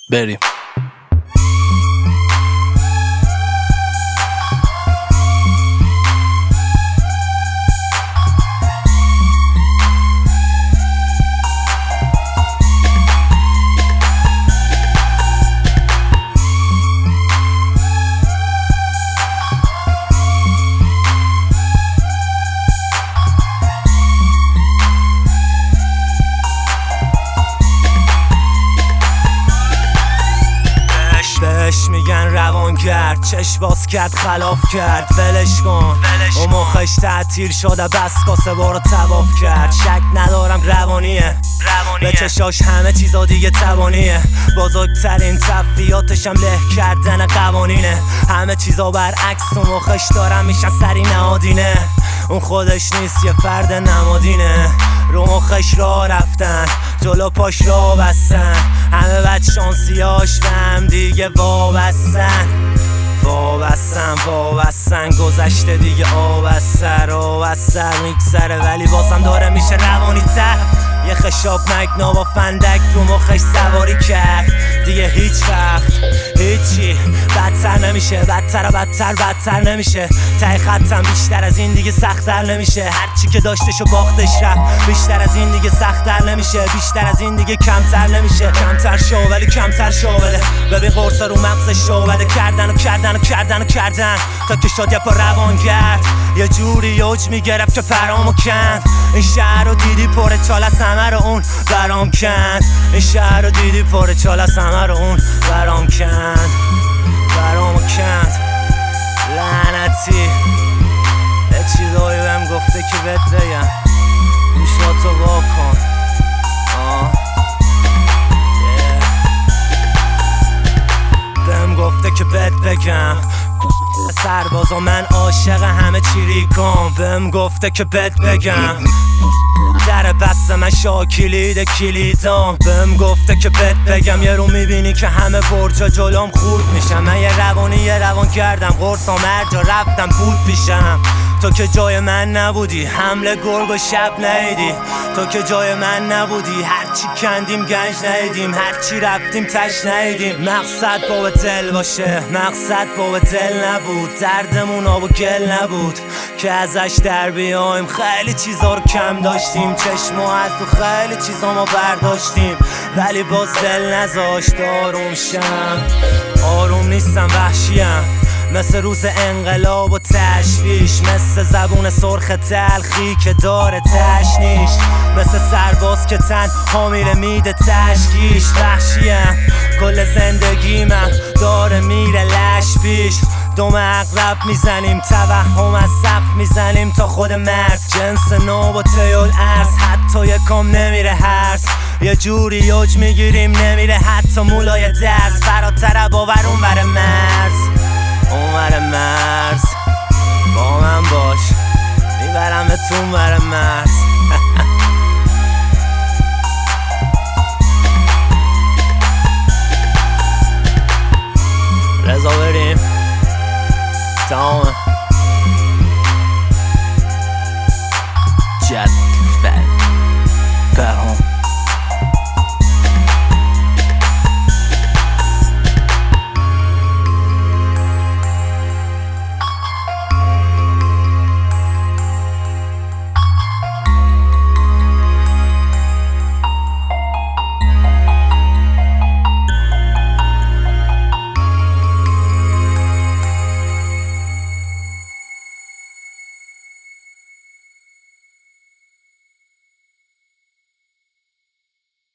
بریم. بهش میگن روانگرد، چشم باز کرد خلاف کرد، ولش کن اون مخش تعطیل شده بس کاسه بارو تواف کرد. شک ندارم روانیه به چشاش همه چیزا دیگه توانیه، بزرگترین تفریاتشم له کردن قوانینه. همه چیزا برعکس اون مخش دارم میشن سری نهادینه، اون خودش نیست یه فرد نمادینه. رو مخش را رفتن جلو پاش را بستن، همه بد شانسیاش به هم دیگه وابستن گذشته دیگه آب از سر میگذره، ولی بازم داره میشه روانی تر. یه خشاب مگنا با فندک رو مخش سواری کرد، دیگه هیچ وقت هیچی بدتر نمیشه، بدتر نمیشه. ته خطم بیشتر از این دیگه سخت‌تر نمیشه، هرچی که داشتشو باختش رفت. بیشتر از این دیگه سخت‌تر نمیشه، بیشتر از این دیگه کمتر نمیشه. کمتر شو ولی کمتر شو بده، ببین قرصا رو مغزش شو بده. کردن تا که شد یه پا روانگرد، یه جوری اوج میگرفت که پرامو کند. این شهر رو دیدی پر چال از همه رو اون برام کند، این شهر رو دیدی پر چال از همه رو اون برام کند. لعنتی یه چیزایی بهم گفته که بهت بگم، گوشاتو واکن. بهم گفته که بهت بگم سربازا من عاشق همه چیریکم. بهم گفته که بهت بگم در بسته من شاکلید کلیدام. بهم گفته که بهت بگم یه رو میبینی که همه برجا جلوم خورد میشم. من یه روان کردم قرصا مرجا رفتم بود پیشم. تو که جای من نبودی حمله گرگ و شب ندیدی، تو که جای من نبودی هرچی کندیم گنج ندیدیم، هرچی رفتیم تش ندیدیم. مقصد با دل باشه، مقصد با دل نبود، دردمون آب و گل نبود که ازش در بیایم. خیلی چیزا رو کم داشتیم، چشم و از تو خیلی چیزا ما برداشتیم، ولی باز دل نذاشت آروم شم. آروم نیستم وحشیم، مثل روز انقلاب و تشویش، مثل زبون سرخ تلخی که داره تشنیش، مثل سرباز که تن حامیره میده تشکیش. وحشیم کل زندگی من داره میره لش پیش، دم اقرب میزنیم توهم از سقف میزنیم تا خود مرز. جنس نو با تیول ارز حتی یکم نمیره هرز، یه جوری اوج میگیریم نمیره حتی مولای درس. فراتر باور اون بره مرز، اونور مرز با من باش میبرم تو اونور مرز.